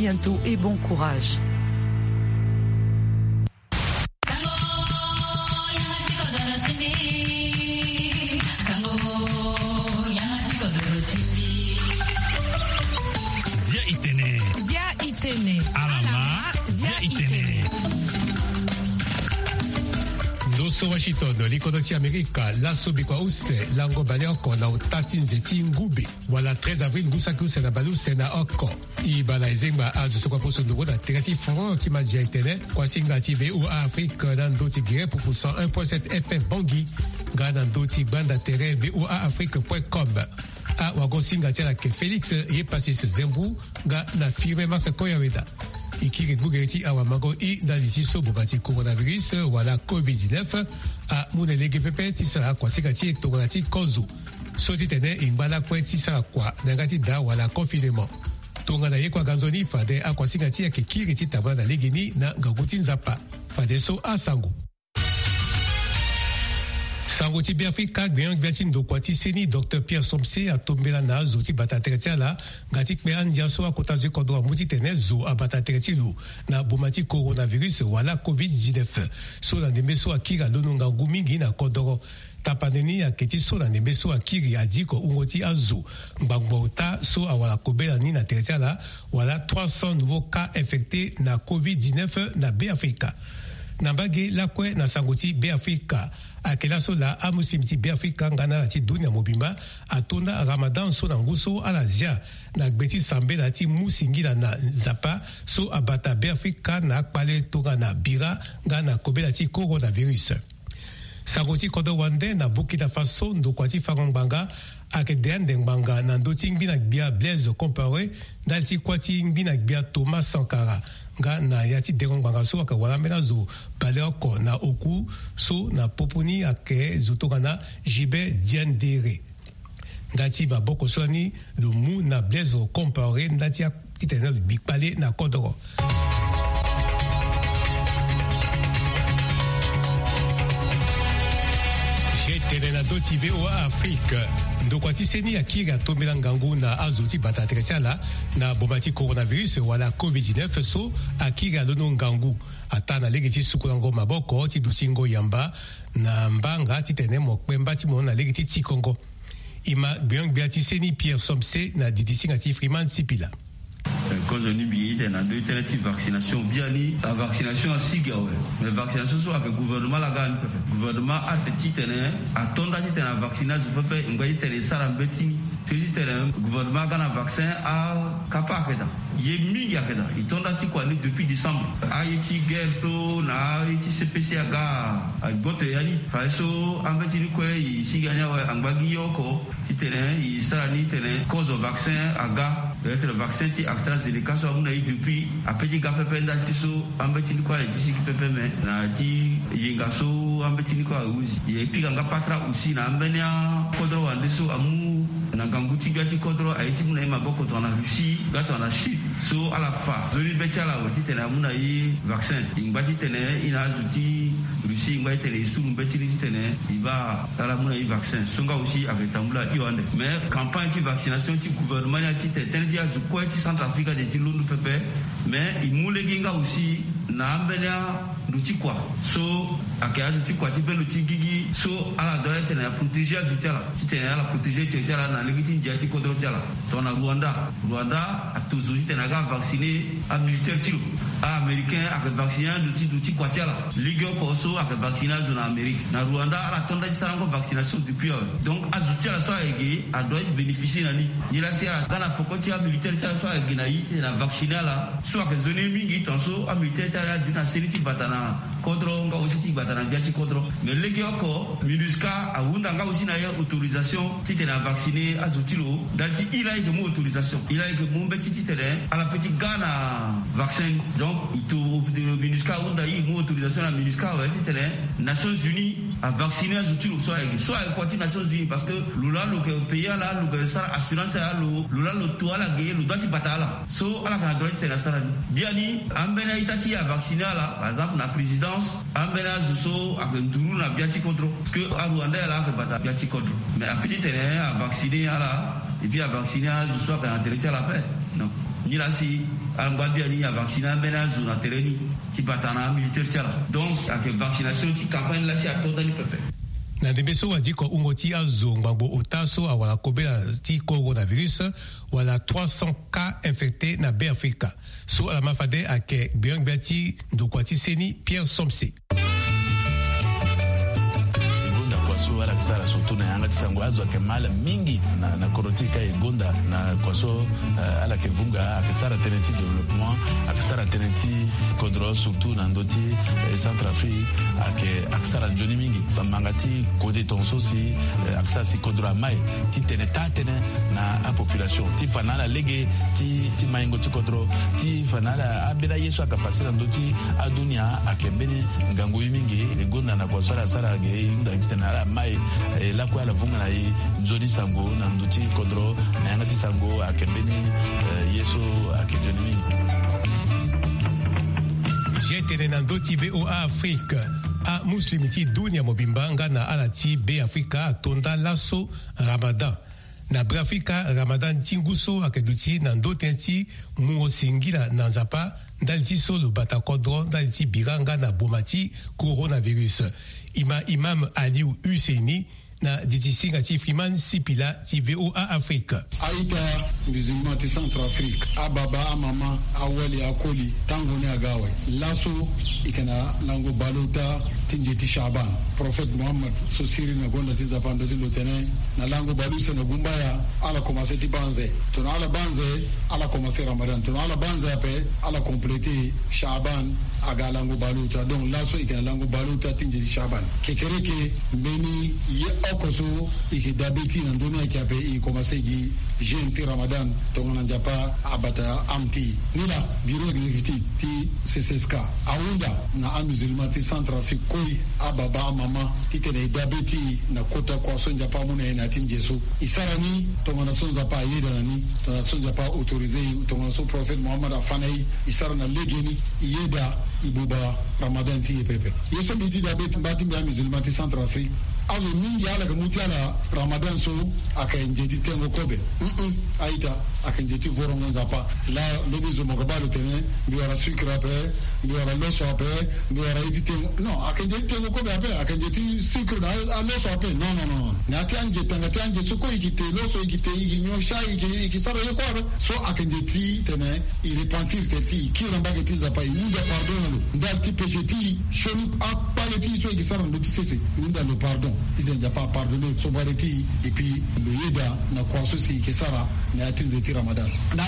bientôt et bon courage. Washington, l'économie américaine, la sobikwa use, lango baleoko na utatin zeti ngube. Wala 13 avril, ngusaku sena balu sena oko. Ibala ezengba azu sokwa poso ndugo na tegati front ki mazia itene, kwa singa ti VOA Afrique nan doti gire pour 101.7 FM Bangui, ga nan doti banda terrain VOA Afrique.com. A wago singa tia ke Félix ye passis Zembrou, ga na firme masa koyaweda. Ikiri Bougereti Awamago I Nalitiso Bobati coronavirus wala COVID-19 a Munelege Pepe Tisara kwa Sikati Togonati Kozu. Soti tene Imbala Kwe Tisara kwa Nagati Da wala confinement. Tongana Yekwa Ganzoni Fade a kwa Sikati ya Kikiri Titabana Legini na Gagutin Zapa. Fade so a Sango. Sangoti Biafrika Gbeang Biatin Dokwati Seni Dr. Pierre Somse a tombela na zoti batateretia la gatik me andia so a kotaze kodwa muti tene zo a batateretilu na bomati coronavirus wala COVID-19 so na nemeso akira lononga gumingi na kodoro tapaneni ya keti so na nemeso akiri adiko ungoti azo mbangbota so a wala kobela ni na teretia la wala 300 nouveaux cas infectés na COVID-19 na Biafrika. Nambage lakwe na sangoti Biafrika akela so la amusimti Biafrika ngana ati dunia mobimba atonda Ramadan so na nguso alazia na gbeti sambe la ti musingila na zapa so abata Biafrika na akpale toga na bira ngana kobela ti coronavirus. Sangoti kodo wande na Burkina Faso ndokwati farangbanga akedean dengbanga na ndoti ngbina gbia Blaise Compaoré dalti kwati ngbina gbia Thomas Sankara nga na yati dengbanga so aka wala mena zo baleoko na oku so na popuni ake zotogana Jibe Diendere ngati ba boko solani lumu na Blaise Compaoré ndati akitena bikpale na kodoro. Telenado TV VOA Afrique ndokwati seni akiri atomela ngangu na azuti batateresala na bomati coronavirus wala COVID-19 so akiri alono ngangu atana legiti sukulango maboko ti dusingo yamba na mbanga titene mokpemba ti mona legiti tikongo ima biang biati seni Pierre Somse na didisinga ti Freeman Sipila. Quand je dis bien, il y a deux alternatives vaccination. Bien dit, la vaccination à Sigawe. Mais la vaccination soit avec le gouvernement la gagne. Le gouvernement a petit terrain, a ton dati terrain vaccination, peut être un gars terrain sarambeti. Tu dis terrain, le gouvernement gagne un vaccin à Kapakeda. Il y a mille akeda. Il ton dati quoi depuis décembre. Haïti guerre na Haïti CPC à gote yani. Faisons en fait il quoi ici gagne en bagi yoko. Qui terrain, il sarani terrain cause au vaccin à gars. Le vaccin qui AstraZeneca soit on a eu depuis à petit gars pepe d'artiso ambeti quoi les d'ici pepe mais na di yengaso ambeti quoi uzi et puis ganga patra aussi na ambenia kodro andeso amu na ganguti gati kodro aiti muna maboko to na Russie gato na Chine so à la fin zoni betia la woti tena muna yi vaccin ingati tena ina zuti Russie ngwa tena suru beti tena il va la muna yi vaccin songa aussi avec tambula iwande mais campagne de vaccination du gouvernement ti tena dia zu ko ti Centrafrique de Tilundu pepe mais il moule ginga aussi na ambenia luti quoi so akaya luti quoi ti ben luti gigi so ala doit être na protéger azutiala ti tena la protéger ti tela na legiti njati kodro tiala to na Rwanda a toujours tena ga vacciner a militaire tilo a américain a vacciner luti quoi tiala ligue ko so a vacciner zona Amérique na Rwanda ala tonda ti sarango vaccination depuis donc azutiala so ege a doit bénéficier na ni la sia kana pokoti a militaire tiala so ege na yi na vacciner la so a zone mingi ton so a militaire tiala dina seriti batana kodro nga aussi ti batana biati kodro mais legi oko MINUSCA a wunda nga aussi na autorisation ti tena vacciner azutilo dalti il a eu de mo autorisation il a eu de mo beti ti tena ala petit gana vaccin donc ito de MINUSCA wunda yi mo autorisation na MINUSCA wa ti tena Nations Unies a vacciner azutilo soit quoi ti Nations Unies parce que lula lo ke pays là lo ke sara assurance là lula lo to ala ge lo dati batala so ala ka droit c'est la sara biani ambena itati a vacciner là par exemple na présidence ambena zuso a nduru na biati contre que a Rwanda là que bata biati contre mais a petit terrain a vacciner là et puis a vacciner zuso ka intérêt à la paix non ni là si Al-Babiani a vacciné à Benazo, na terreni, qui batana militaire tchala. Donc, avec vaccination, qui campagne là, c'est à toda l'IPP. Na debeso wa diko ungoti azo ngbango otaso awala kobela ti coronavirus wala 300 cas infectés na Afrika. So ala mafade ake Biang Biati ndokwati seni Pierre Somse. Ala kisara surtout na yanga tisango azo ke mala mingi na korotika egonda na kwaso ala ke vunga akisara tenenti développement akisara tenenti kodro surtout na ndoti Centrafrique akisara njoni mingi bamangati kode tonso si akisara si kodro mai ti teneta na a population ti fanala lege ti maingo ti kodro ti fanala abela yeso akapasira ndoti adunia akebeni ngango mingi egonda na kwaso ala sara ge inda kitena mai la kwa la vunga na nzoni sango na nduti kodro na yangati sango akembeni yeso akejoni. Jetene na ndoti BOA Afrique a muslimiti dunia mobimbanga na alati B Afrika tonda laso Ramadan. Na Afrika Ramadan tinguso akeduti na ndotenti muosingila na nzapa ndaliti solo batakodro ndaliti biranga na bomati coronavirus. Imam Aliou Husseini na ditisinga ti Freeman Sipila ti VOA Afrique. Aïta musulman ti Centrafrique ababa amama awali akoli tango ne agawe laso ikana lango balota tinjeti Shaban Prophet Muhammad so siri na gonda ti zapando ti lotene na lango balusa na gumbaya ala commencer ti banze to ala banze ala commencer Ramadan to ala banze ape ala compléter Shaban aga lango balota donc laso ikana lango balota tinjeti Shaban kekereke meni ye okoso ikidabiti na dunia kiape i commencer gi jeûne Ramadan tongana njapa abata amti nila bureau exécutif ti CCSK awunda na musulman ti Centrafrique koi ababa mama ti tene diabeti na kota kwa so njapa muna na tinjeso isarani tongana so njapa yeda nani tongana so njapa autorisé tongana so prophète Muhammad afanai isarana legeni yeda ibuba Ramadan ti pepe yeso biti diabeti mbati mba musulman ti Centrafrique azo mingi ala ka muti ala Ramadan so aka njeti tengo kobe aita aka njeti vorongo nzapa la lobi zo mogabalo tene biwara sucre ape biwara loso ape biwara iti tengo no aka njeti tengo kobe ape aka njeti sucre na loso ape no ngati anje so ko ikite loso ikite nyosha ikisara yoko so aka njeti tene i repentir te kira mbageti zapa inda pardon ndal ti pecheti shonu apaleti so ikisara ndo sese inda le pardon ils n'ont pas pardonné sobariti et puis le yeda na kwaso si kesara na atinzeti Ramadan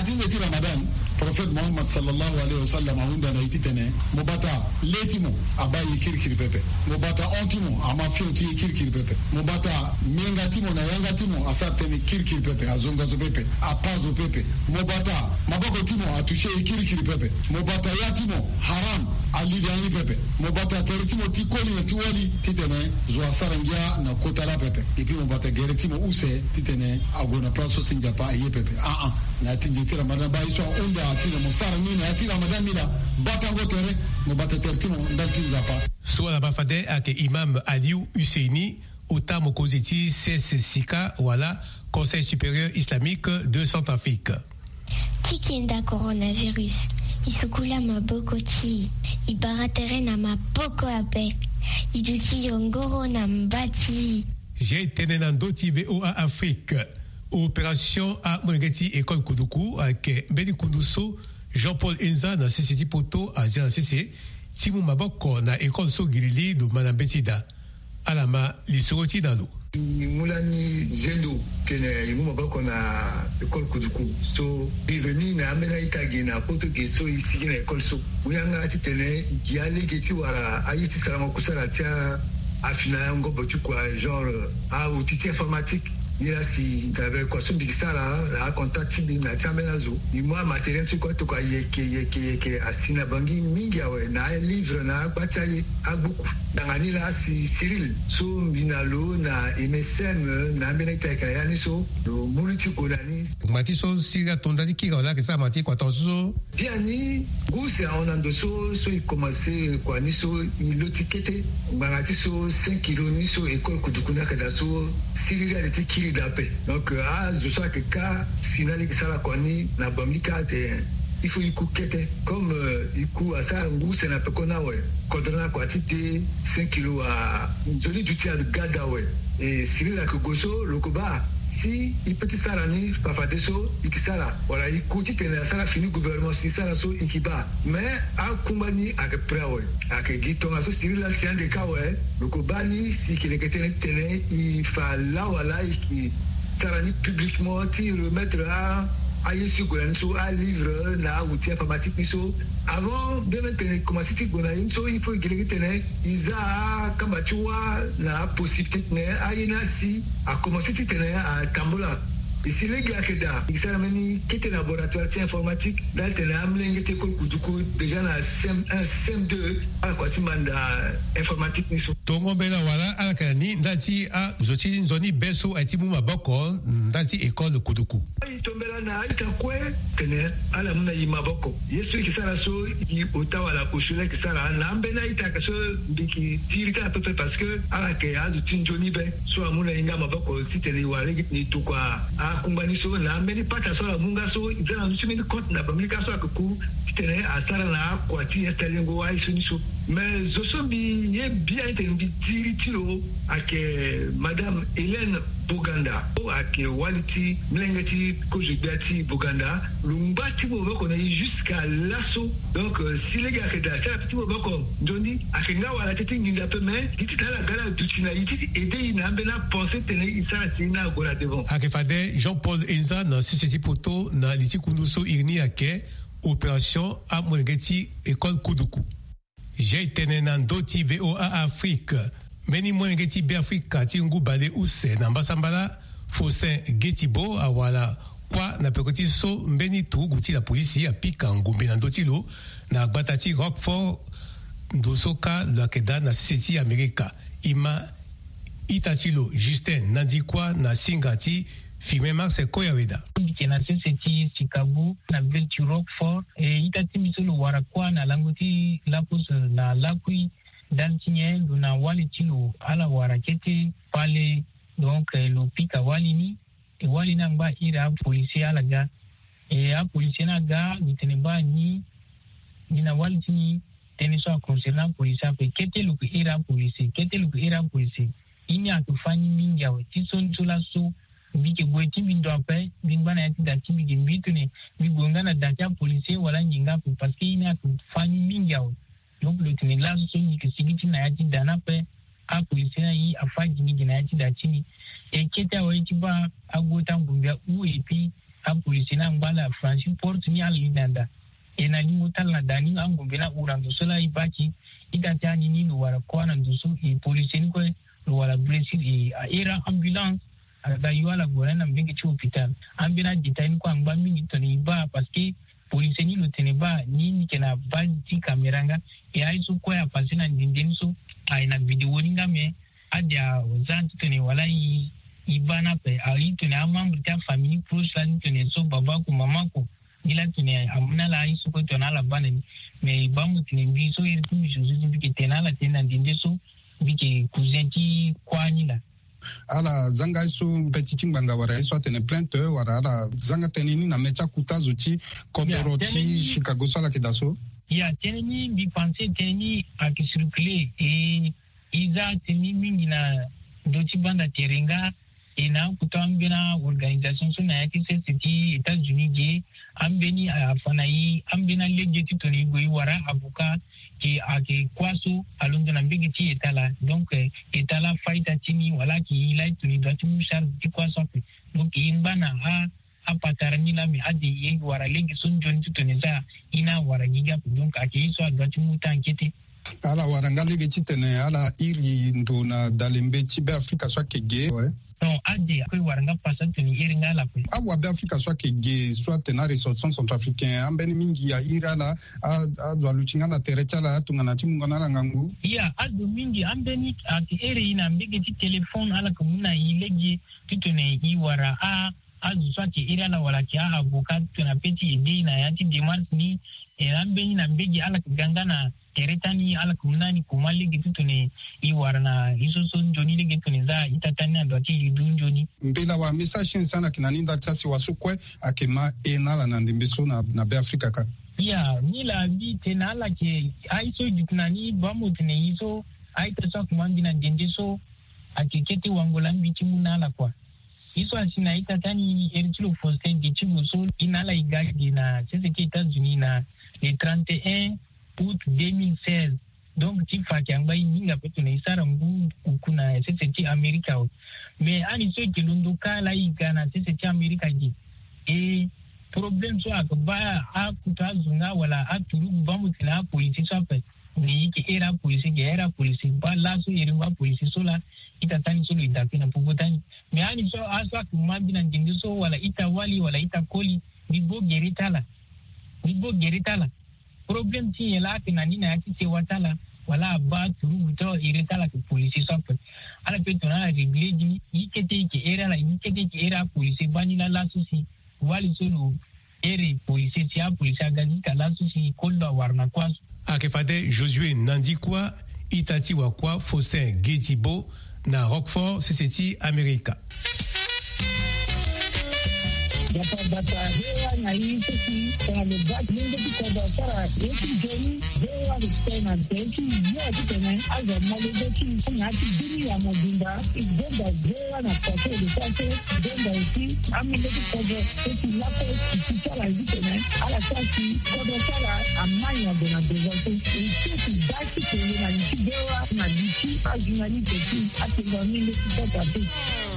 prophète Muhammad sallallahu alaihi wasallam unda na ititene mobata letimo abayi kirkiri pepe mobata ontimo amafio ti kirkiri pepe mobata mengatimo na yangatimo asatene kirkiri pepe azonga zo pepe apazo pepe mobata mabako timo atushe kirkiri pepe mobata yatimo haram alidani pepe mobata teritimo tikoli na tiwali titene zo asarangia na kotala pepe epi mobata geretimo use titene agona plaso sinjapa ye pepe na tinjeti Ramadan ba iso unda atina mosara nini atina Ramadan mila batango tere mobata teritimo ndalti zapa so la bafade ake Imam Aliou Husseini ota mokoziti CSSICA wala Conseil supérieur islamique de Centrafrique. Tikinda coronavirus isukula maboko ti ibaratere na maboko ape idusi yongoro na mbati. J'ai tenu dans d'autres VOA Afrique. Opération à Monegeti École Koudoukou avec Beni Koudousso, Jean-Paul Enza na CCT Poto à CC, Timou Maboko na École Sogilili de Manambetida. Alama Lissoroti dans l'eau. Moulani Zendo kene imu maboko na École Koudoukou. So biveni na amena itagi na poto ke so isi na école so. Uyanga titene giale geti wara ayiti salama kusala tia afina ngo botu kwa genre a outil informatique. Nila si t'avais quoi son bigisala la contact bi na tiamenazo ni moi matériel tu quoi to quoi yeke asina bangi mingi awe na livre na bataille a beaucoup dangani la si Cyril so binalo na MSN na beneta kayani so do multi kodani matiso siga tondani kiga la que ça mati quoi tonso biani guse on ando so il commencer quoi ni so il lotikete ngati so 5 kg ni so école kudukuna kada so Cyril a été d'appel. Donc, je sais que quand Sinali Salakwani n'a pas mis il faut écouter comme iku asa ngu sena pekona we kodrona quantité 5 kg à joli du tia de gada we et Cyril Akogoso lokoba si il petit sarani papa deso ikisara wala ikuti tena sara fini gouvernement si sara so ikiba mais a kumbani ak prawe ak gitonga so Cyril la sien de kawe lokobani si qu'il était tene il fa la wala iki sarani publiquement ti remettre à un livre na outil informatique so avant de maintenant commencer so il faut que tenir isa kama tuwa na possibilité ne ayina si a commencer tenir à Tambola ici les gars que da ça meni qui était laboratoire informatique là tenir amlenge te ko kuduku déjà na CM1 CM2 à quoi tu manda informatique ni so tongo bela wala alakani ndati a zoti nzoni beso atimu maboko ndati école kuduku tombela na itakwe tene ala muna yimaboko yesu kisara so i otawala oshule kisara na mbena itaka so biki tirita pepe parce que ala ke a du tinjoni be so amuna inga maboko siteli wale ni tukwa a kumbani so na mbeni pata so la munga so izana nusimi compte na bamlika so akuku tene asara na kwati estelingo wa isu so mais zosombi ye bien tendi tiritiro ake madame Hélène Boganda ake waliti mlengati kojigati Boganda lumbati boboko na jusqu'à l'assaut donc si les gars que da ça petit boboko ndoni akenga wala tete nginza pe mais kitita la gala dutina yiti aider ina mbena penser tene isa sina gola devant ake fade Jean-Paul Enza na siseti poto na liti kunduso irni ake opération a mlengati école Kuduku j'ai tene na ndoti VOA Afrique meni mwengeti bi Afrika tingu bale use na mbasambala Fosin Getibo awala kwa na pekoti so mbeni tu guti la polisi ya pika ngumbe na ndotilo na gbatati Rockford ndosoka la keda na siseti Amerika ima itatilo Justin nandikwa na singati filme Marcel Koyaweda na siseti Chicago na Velti Rockford itati misolo warakwa na langoti lapos na lakui daltinye duna wali tilo ala warakete pale donc lo pika walini e walina ngba ira polisi ala ga a polisi na ga niteneba ni na wali tini teniso concernant polisi ape kete lo ira polisi ini atufani mingi awe tison tula so bike gweti bindo ape bimbana yati dati bige mbitune bigongana dati ya polisi wala njinga parce que ini atufani mingi awe donc le tenela so ni ke sigiti na yati dana pe a polisi na yi afaji ni na yati dati e keta wa yati ba agota ngumbia u epi a polisi na ngala Francis Port ni alinanda e na limutal na dani angumbe na urando sola ibaki idata ni no wara kwa na ndusu e polisi ni ko wala blessing e era ambulance da yuala gora na mbingi chu hospital ambina detain kwa ngba mingi toni ba parce que polisi ni lo teneba ni kena bazi kameranga e aiso kwa ya pasina ndindenso aina video ninga me adia zanti tene wala ibana pe ali tene amambu ta family proche la tene so baba ko mama ko ila tene amuna la aiso ko tona la bana me bamu tene biso iri tumi jozu bike tena la tena ndindeso bike kuzenti kwa nila ala zanga so petiti mbanga wara so tene plainte wara ala zanga tenini na mecha kutazuti kodoroti Chicago sala kedaso ya tenini bi penser tenini akisirkule e iza tenini mingi na doti banda terenga e na kutambina organisation so na yati seti États-Unis ge ambeni afanai ambena legeti toni goi wara avocat ki ake kwaso alonzo na mbigi ti etala donc etala faita tini wala ki ilai tuni dati mushar ti kwaso donc imbana a patarani la mi adi ye wara legi sunjon ti toni za ina wara giga donc ake iso dati muta enquête ala wara ngalege ti tene ala iri ndo na dalembe ti be Afrika so kege ouais non adi ko waranga pasa tuni iri ngala ko awa be Afrika so kege soit tena ressortissant centrafricain ambeni mingi ya irala a do lutinga na terechala tungana ti mungana la ngangu ya adu mingi ambeni ati iri ina mbigi ti telephone ala ko muna ilegi titone iwara azu swati irala wala ki avocat tuna peti ide na yati demarche ni ambeni na mbigi ala kigangana keretani ala kumnani kumali gitu ne I warna isoson joni le gitu ne za itatani andoti idun joni mbela wa message sana kinaninda chasi wasukwe akema enala na ndimbiso na be Afrika ka ya mila bi tenala ke aiso ditnani bamutne iso aita sa kumangina ndendeso akiketi wangolan bichimunala kwa iso asina itatani eritilo Faustin Gichimuso inala igagi na sese ki États-Unis na le 31 août 2016 donc tifa kyangba inga petu na isara mbu kuna sese ki Amerika mais ani so kilunduka la igana sese ki Amerika gi e problem so akba akutazunga wala aturugu bamutila polisi so pe ni ki era polisi ba la so yeriwa polisi so la itatani so idapina pugutani me ani so asa kumabina ndingiso wala itawali wala itakoli bibo geritala problem ti yela kinani na yati se watala wala ba turu to iritala ki polisi so pe ala peto na reglegi ikete ki era polisi bani la so si wali so no ere polisi ti a polisi agazi kala so si koldo warna kwa akefade Josué Nandikwa itati wakwa Faustin Getibo na Roquefort CCT America. Data hewa na hizo kwa lebaki ndio kwa bara yetu jeni hewa tena teki yote tena aza malebeki na kidini ya mobimba igenda hewa na kwa ile sasa igenda hivi amileki kwa teki lapo kitala hivi tena ala sasa kwa sala amanya na devote teki baki kwa na kidewa na dichi ajinani teki atinga mimi kitata teki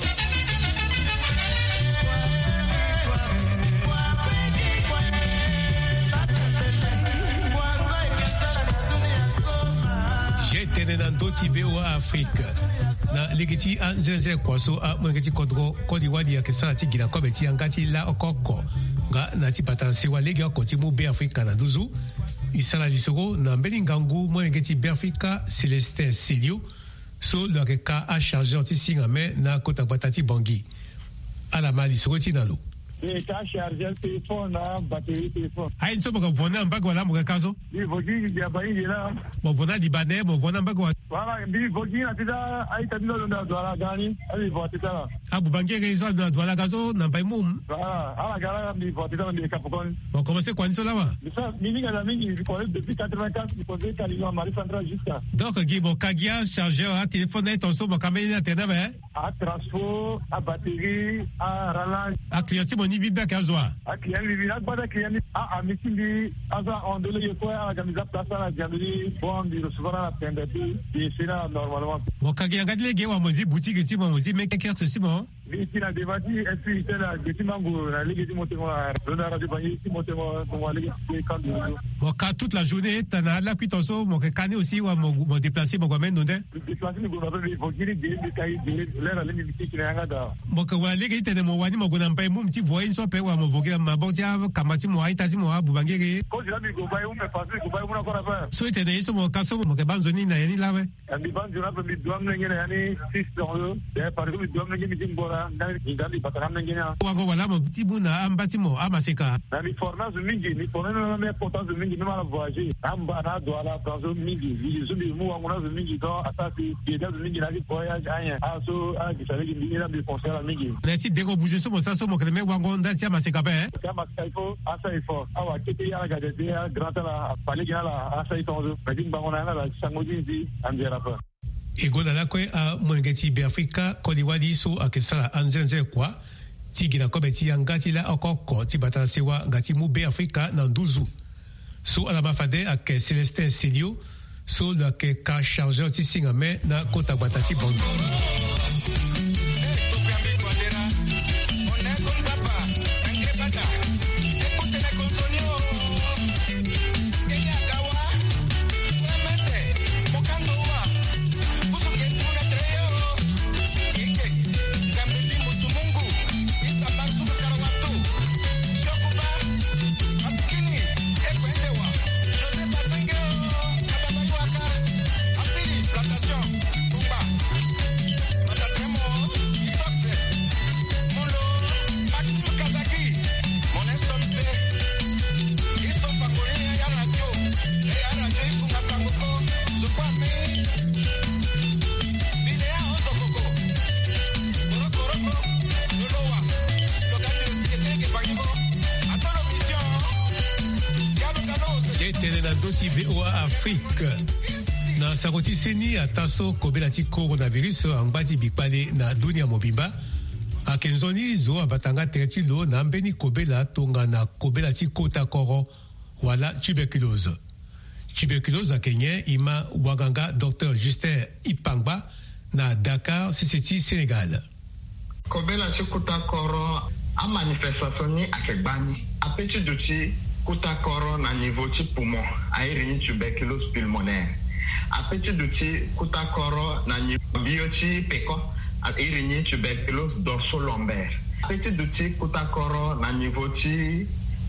Nandoti VOA Afrique na legiti anzenze kwaso a mwengeti kodro kodi wadi ya kesana ti gina kobeti angati la okoko nga nati patanse wa legi akoti mu be Afrika na duzu isala lisoro na mbelingangu mwengeti be Afrika Celestin Silio so le reka a chargé anti-singa me na kota batati bangi ala mali lisoro ti nalo et quand charger téléphone na batterie téléphone ay nso baka vona mbaka wala mo kazo ni vogi ya bayi là mo vona libanais mo vona mbaka voilà ni vogi na tida ay tabino ndo dola gani ali votita abu bangere izo na dola kazo na bai mum voilà ala gala ni votita ni kapokon bon commencer kwa nso lawa ça mini na mingi je connais depuis 84 je connais Kalima Marie Centrale jusqu'à donc gibo kagia chargeur à téléphone et ton so mo kameli na tena ba à transport à batterie à rallonge à client ni biba kazwa akiyani bibi bada kiyani a misindi asa ondole yeko ya kamiza plasa na jamili bon di recevoir la pendati et c'est là normalement bon kagia ngadile gewa mozi boutique ti mozi mais kekerte si bon Ici na devati est là geti mango na ligi moto na radio bangi moto mo ligi quand bon ka toute la journée tana la kuitoso mo ke kane aussi wa mo déplacer mo gomen ndonde déplacer ni go na bo giri de kai de lera le ni tiki na ngada mo ke wa ligi tene mo wani mo gona mpai mum ti voyin so pe wa mo voge ma bontia kamati mo aita ti mo abu bangere ko jira mi go bai un me passer go bai una kora fa so tene iso mo kaso mo ke banzoni na yani lawe andi banzo na mi doam na ngene yani 6 dans de par exemple doam na ngene mi bora ndani bataram na ngene wago wala mo ti buna ambati mo amaseka na mi forna zo mingi ni forna na me porta zo mingi ma voyager amba na do ala zo mingi vi zo bi mu ngona zo mingi do asasi de zo mingi na di voyage anya aso a di sale ngi na bi conseil la mingi na ti dego bouger so mo sa so mo kele me wango ndati amaseka be kama kaifo asa ifo awa kete ya ga de ya grand la pale gina la asa ifo zo pedi bangona na la sangoji di andera pa Egola lakwe a mwengeti be Afrika koliwali so akesala anzenze kwa tigina kobeti ya ngati la okoko tibata sewa ngati mu be Afrika na nduzu so ala mafade ake Celestin Silio so la ke ka chargeur ti singa me na kota batati bongo Plantation, Kumba, Batatremo. na doti VOA Afrique na sakoti seni ataso kobela ti coronavirus angbati bikpale na dunia mobimba akenzoni zo abatanga tereti lo na mbeni kobela tonga na kobela ti kota koro wala tuberculose akenye ima waganga Dr Justin Ipangba na Dakar CCT Sénégal. Kobela ti kota koro a manifestation ni akegbani apeti duti kota koro na niveau ti poumon airi tuberculose pulmonaire apeti duti kota koro na niveau bioti peko airi tuberculose dorso-lombaire apeti duti kota koro na niveau ti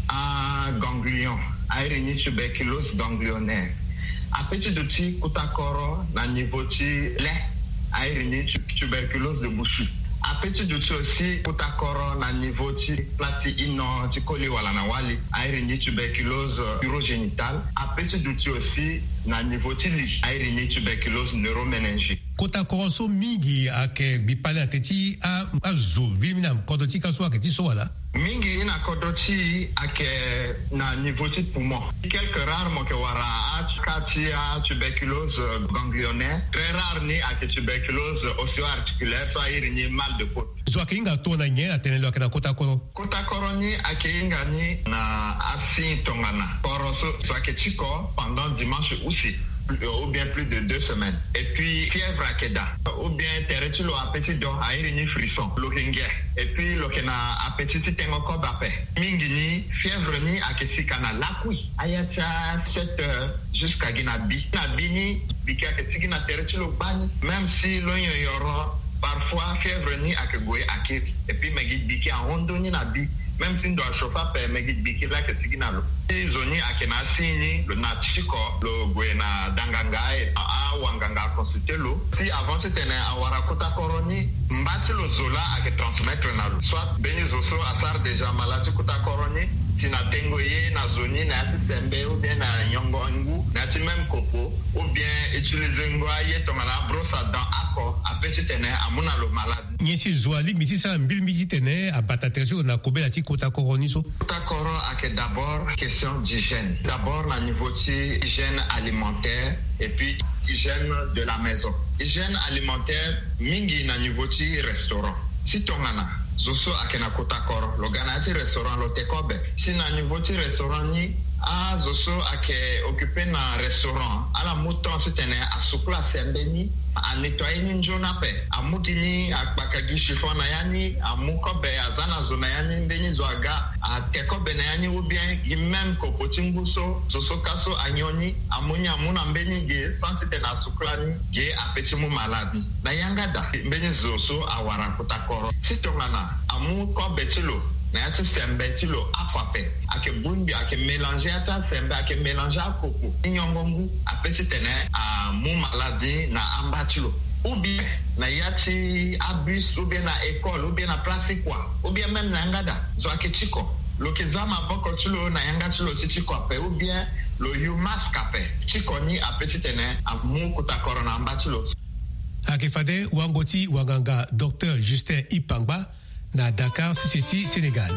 ganglion airi tuberculose ganglionnaire apeti duti kota koro na niveau ti lait airi tuberculose de Bouchou. Apeti duti aussi kutakoro na niveau ti plati ino ti koli wala na wali airi ni tuberculose urogénitale. Apeti duti aussi na niveau ti li airi ni tuberculose neuroméningique. Kutakoro so mingi ake bipale ateti a zo bimina kodoti kaso aketi so wala. Mingi ina kodoti ake na niveau ti poumon. Quelques rares mo ke wara kati a tuberculose ganglionnaire. Très rare ni ake tuberculose osseo-articulaire so airi ni mal de côte. So ake inga to na nye atenelo ake na kutakoro. Kutakoro ni ake inga ni na asi tongana. Koro so ake chiko pendant dimanche aussi. Ou bien plus de 2 semaines. Et puis, fièvre à Keda. Ou bien, terretu lo appétit do airi ni frisson. Lo kenge. Et puis, lo kena appétit tengo kobape. Mingi ni, fièvre ni akesika na lakui. Ayacha 7 heures jusqu'à ginabi. Nabi ni, biki akesiki na terretu lo bani. Même si lo yoro, parfois, fièvre ni akegoye akiri. Et puis, megi biki a hondo ni nabi. Même si ndo achofa pe megi biki la kesiki na lo. Zoni akena sini le natiko lo gwena dangangae a wanganga consulter lo. Si avant c'était na awara kota koroni mbati lo zola ake transmettre na lo. Soit beni zoso asar déjà malati kota koroni tina tengo ye na zoni na ati sembe ou bien na nyongo ngu na ati même kopo ou bien utiliser ngwa ye tomana brosse à dents ako apeti tene amuna lo malade. Nyesi zoali mitisa mbil miti tene abata terjo na kobela ti kota koroni so. Kota koro ake d'abord d'hygiène. D'abord, au niveau de hygiène alimentaire et puis hygiène de la maison. Hygiène alimentaire, mingi na niveau de restaurant. Si tongana, zoso akena kotakoro, logana ti restaurant lo tekobe. Si na niveau de restaurant ni, zoso ake occupé na restaurant, ala mouton si tene a soukla sembeni, a nettoyer ni njona pe, a mukini a bakagi chiffon na yani, a mukobe a zana zona yani mbeni zoaga, a tekobe na yani ou bien même kopotinguso, zoso kaso anyoni, a muni amuna mbeni ge, santi tena soukla ni, ge a petit mou maladi. Na yangada, mbeni zoso a warakotakoro. Si tongana, a mukobe tilo, na yati sembe tilo akwape ake bundi ake mélanger ata sembe ake mélanger akoko inyongongu apesi tene a mu maladi na ambatilo ou bien na yati abus ou bien na école ou bien na place quoi ou bien même na ngada zo ake chiko lo kezama boko tilo na yanga tilo chiko ape ou bien lo you mask ape chiko ni apesi tene a mu kutakoro na ambatilo ake fade wangoti waganga Dr Justin Ipangba na Dakar CCT Sénégal.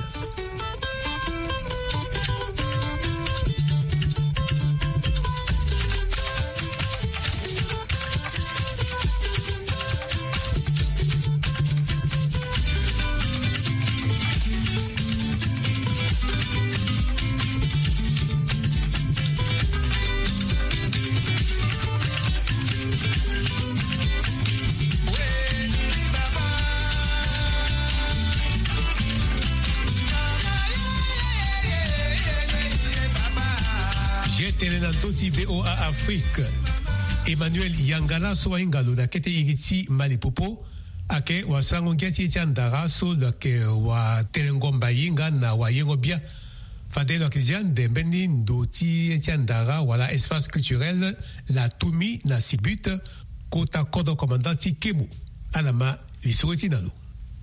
VOA Afrique Emmanuel Yangala so ingalo na kete igiti malipopo ake wasango ngeti tiandara so lake wa telengomba yinga na wa yengobia fadelo kizian de beni ndoti tiandara wala espace culturel la Tumi na Sibut kota kodo commandant Kemu alama lisoweti nalo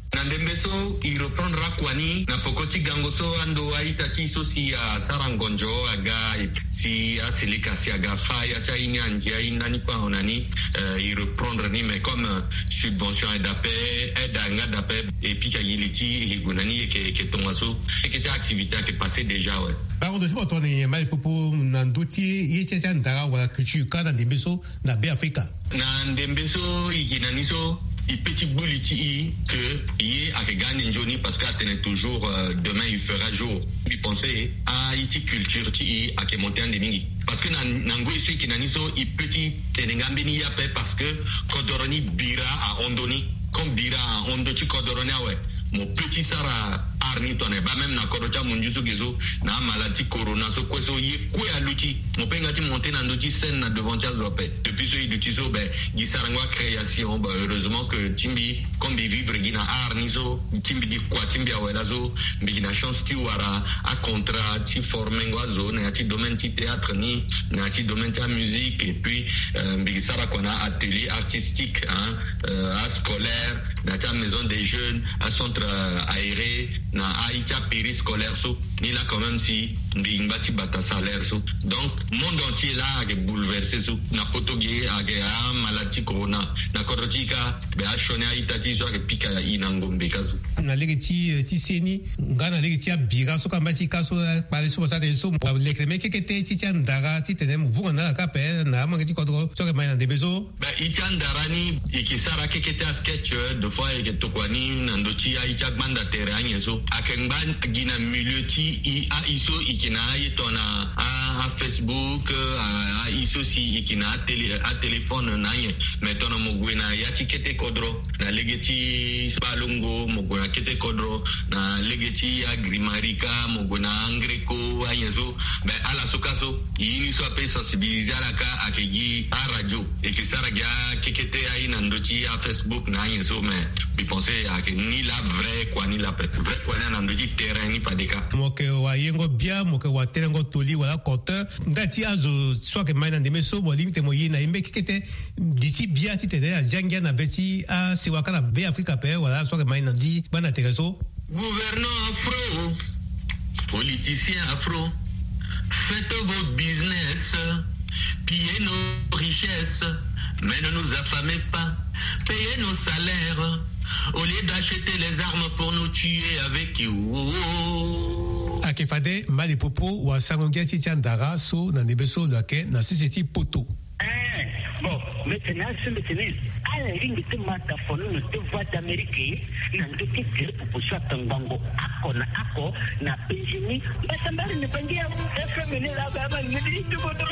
Nandembeso, il reprendra Kwani, Napokoti Gangoso, Ando Aitachi, Sosi, Sarangonjo, Aga, si Asilika, si Aga, Faya, Chaina, Nanipa, Onani, il reprendra ni, mais comme subvention aide à d'appel, et puis Kayiliti, et Gunani, et Tomaso, et qui était activité qui passait déjà, ouais. Par contre, si on est mal pour Nandoti, il y a un culture, quand Nandembeso, na Béafrika. Nandembeso, Iginaniso, il petit bouliti que il a gagné Johnny parce qu'il attendait toujours demain il fera jour. Il pensait à iti culture ti a qui monter en demi parce que nango ici qui naniso il petit tenengambini yape parce que Kodoroni bira à Ondoni comme bira à Ondoti Kodoroni ouais mon petit sara arni tonne ba même na Kodocha munjusu gizo na maladie corona so kweso ye kwe aluti mon pengati monter na ndoti scène na devant Jazope depuis ce il utiso ben gisarangwa création ben heureusement que timbi comme vivre gina arniso timbi di kwa timbi awelazo mbigina chance ti wara a contrat ti former ngwazo na ti domaine ti théâtre ni na ti domaine ta musique et puis mbigisara kona atelier artistique à scolaire na ta maison des jeunes à centre aéré na aïcha périscolaire so ni là quand même si mbingati bata salaire so donc monde entier là a bouleversé so na potogie a maladie corona na korotika be a shone aïta ti so ke pika inangombe kaso na legeti ti seni ngana legeti a bira so kambati kaso pale so sa de so le kreme ke te ti ndara ti tenem vu na ka pe na mangati kodro so ke mai na de bezo ba itandara ni ikisara ke te sketch de fois ke tokwani ndoti aïcha banda terrain so akengban gina milieu ti a iso ikina yetona a Facebook a iso si ikina a téléphone na ye metona mogwena ya tikete kodro na legeti balungo mogwena kete kodro na legeti agrimarika mogwena angreko ayezo be ala sokaso yini so ape sensibiliser la ka akegi a radio et que ça raga kete aina ndoti a Facebook na yezo mais bi penser à que ni la vraie quoi ni la vrai quoi na ndoti terrain ni padeka moke wa yengo bia moke wa telengo toli wala compteur ngati azo soit que mai na ndemeso bo limite mo yina imbe kete d'ici bia ti tede a jangia na beti a siwaka na be Afrika pe wala soit que mai na di bana tereso gouvernant afro politiciens afro faites vos business pillez nos richesses mais ne nous affamez pas payez nos salaires au lieu d'acheter les armes pour nous tuer avec you. Akefade mali popo wa sangongia ti ndara so na nebeso lake na siseti poto. Bon, maintenant, à la ligne de mataphone, de voix d'Amérique, n'a de que pour ça, Tangango, Ako, n'a péjini, mais ça m'a ne pas dire, efféminé la baba, ne dit de votre.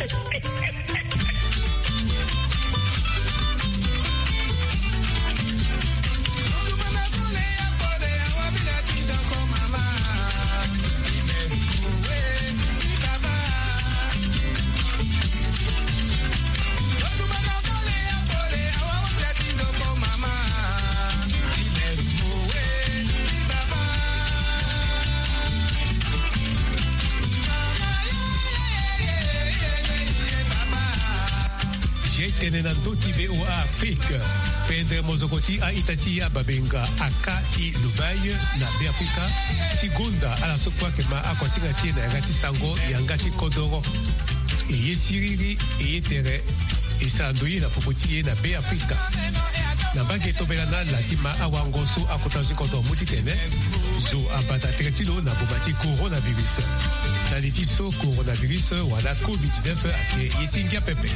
Tenenando tibe o Afrique pendre mozokoti a itati a babenga akati Dubai na Afrika tigunda ala sokwa kema akosinga tie na ngati sango yangati kodoro e siriri e tere e sandoyi na popotie na Afrika na banke tobela na latima awangoso akotaji kodo mutitene zo abata tretilo na bobati coronavirus na litiso coronavirus wala COVID-19 ake yetingia pepe.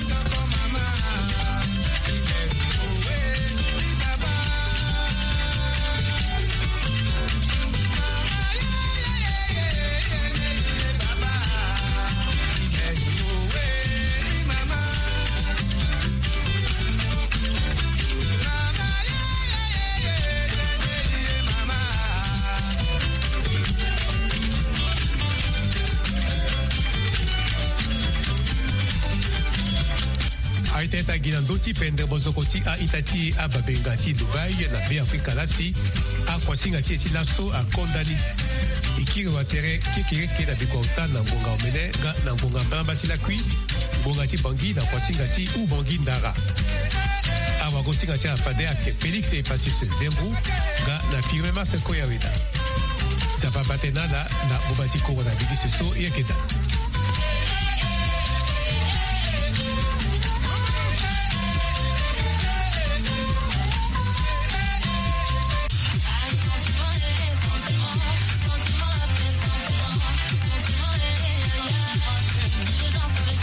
Teta ginandoti pendre bozokoti a itati a babengati Dubai na Afrika lasi a kwasinga tieti laso a kondani ikiri watere kikiri keda bikota na ngonga omene na ngonga mbamba sila kui ngonga ti bangi na kwasinga ti u bangi ndara awa gosinga cha pade ake Felix e Pacis Zembu ga na firme masa koya weda. Sapa batenala na bubati corona bidisi so yekeda.